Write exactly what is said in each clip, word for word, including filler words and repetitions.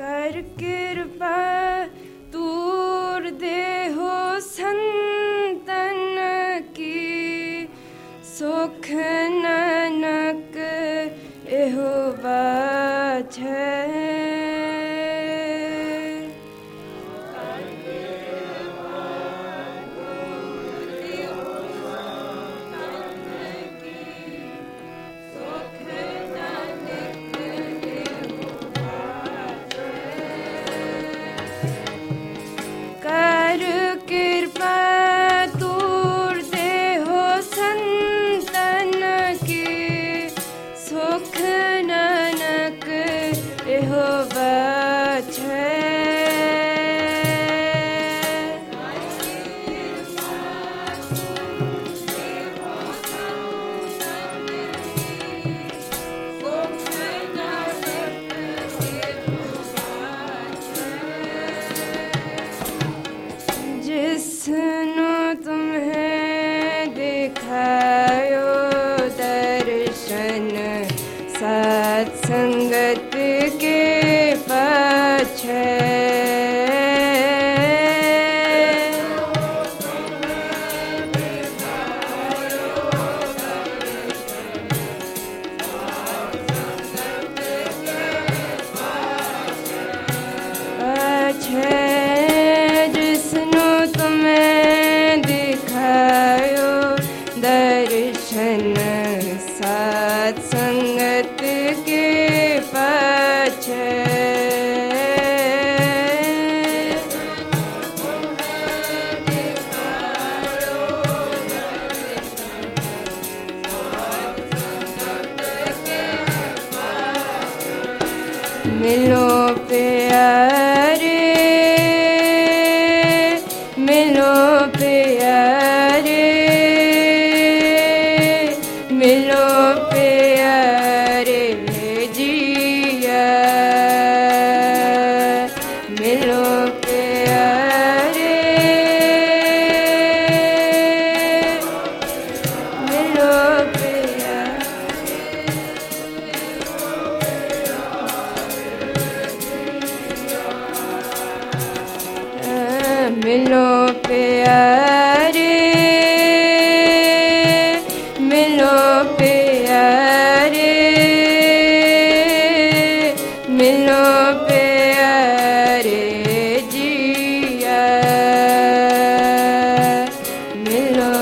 कर कृपा तूर देहो संतन की सुख नानक एहो बाछै। कर कृपा तूर देहो संतन की सुख नानक एहो बाछै। जिसनु तुम्हें दिखायो दर्शन सत्संगत के पाछै। पाछै जिसनु तुम्हें दिखायो दर्शन सत्संगत के पाछै। मिलो प्यारे मिलो प्यारे मिलो प्यारे जिया मिलो प्यारे मिलो मिलो प्यारे मिलो प्यारे मिलो प्यारे जिया मिलो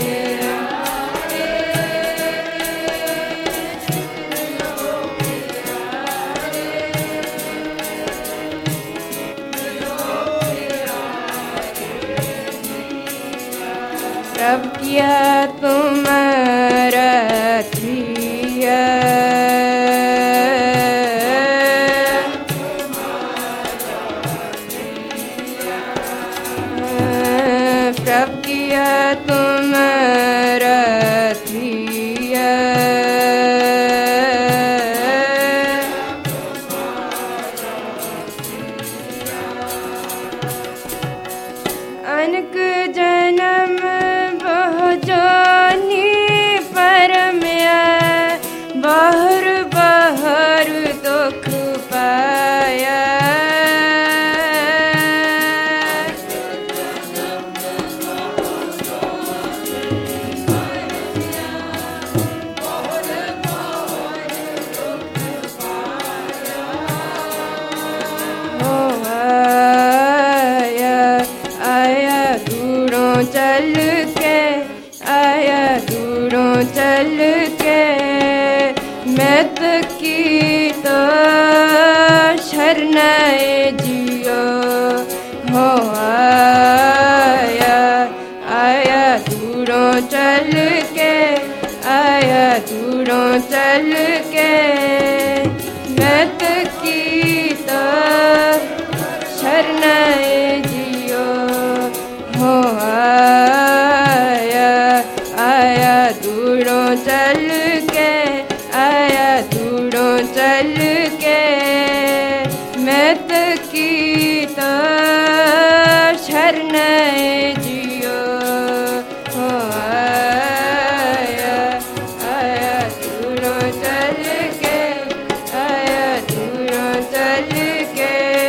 प्रभ किया तुम्हारा थिया प्रभ किया तुम्हारा थिया अनक जन्म जोनी परम्या बहर बहर दुख पाया। हो आया आया दूरों चल के आया दूरों चल के मैं की तो शरणाए जियो। हो आया आया दूरों चल के आया दूरों चल के मैं की तो शरणाए जियो। हो आया आया दूरों चल के आया दूरों चल के मैं की तो शरणाए जियो। हो आया आया दूरों चल के आया दूरों चल के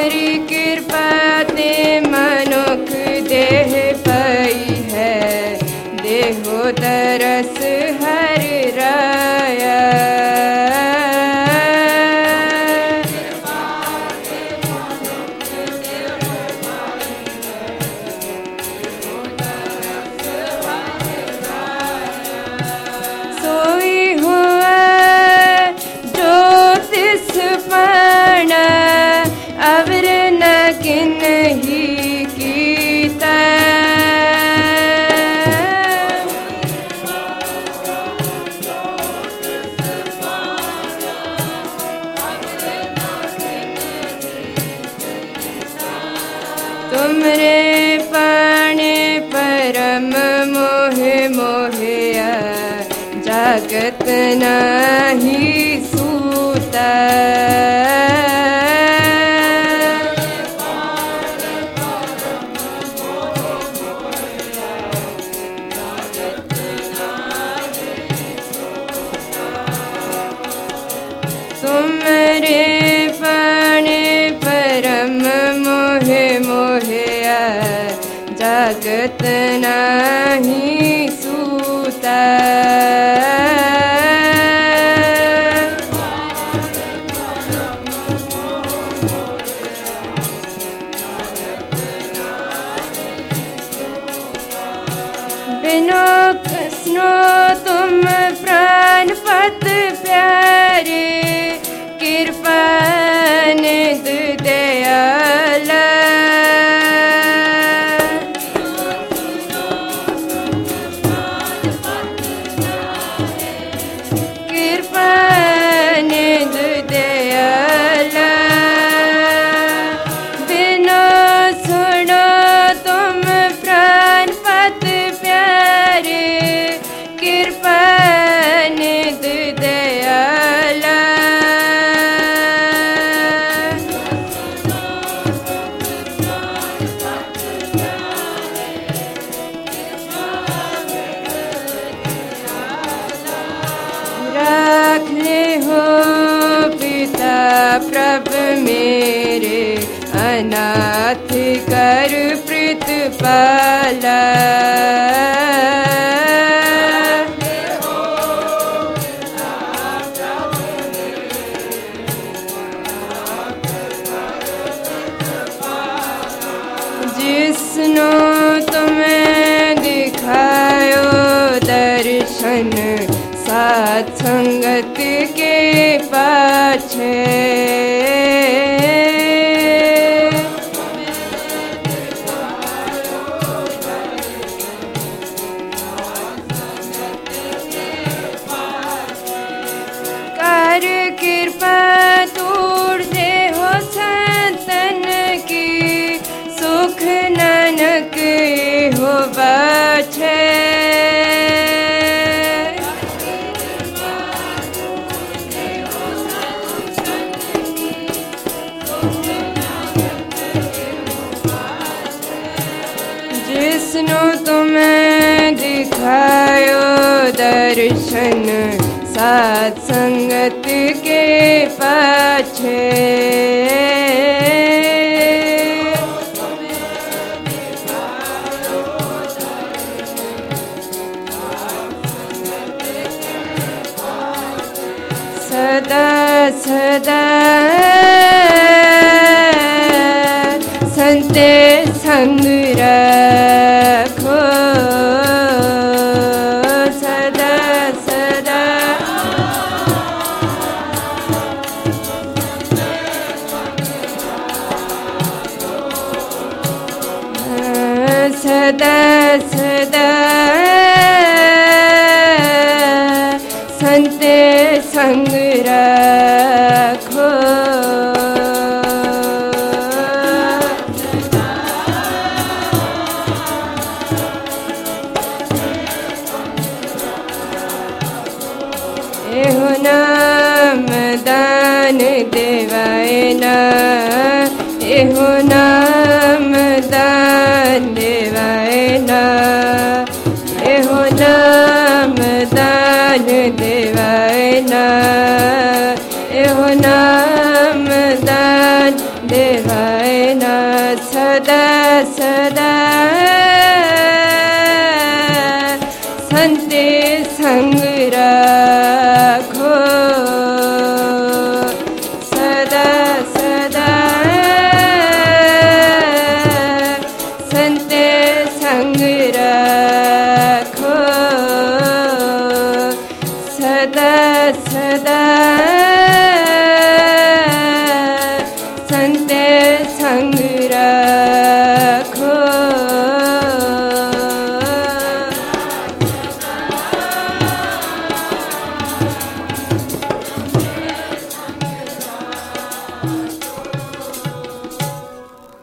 तुमरी कृपा ते मनुख देह पाई है, देहो तरस हर राया। सोई हुआ ज्योतिष पण अवर न किन्ही कीता। तुमरे पाणे परम मोहे मोहिया, जगत नाही सूता। तुमरे पाणे परम मोहे मोहिया, जगत नाही सूता। बिनो कृष्णो तुम प्राण पत प्यारे, कृपा निध दयाला। कृपा निध दयाला, बिनो सुनो तुम प्राण पत प्यारे, कृपा निध दयाला। राख ले हो पिता प्रभु मेरे, अनाथ कर प्रतिपाला। जिसनो तुम्हें दिखायो दर्शन, साथ संगत के पाछे। कर कृपा तोड़ दे हो संतन की, सुख नानक हो बाछे। जिसनो तुम्हें दिखायो दर्शन, साथ संगत के पाछे। सदा सदा संते संग रखो, सदा सदा सदा सदा संते संग रखो। एहो नाम दान देवाय ना, एहो नाम दान देवाय ना, एहो नाम दान देवाय ना, एहो नाम दान देवाय सदा संत संग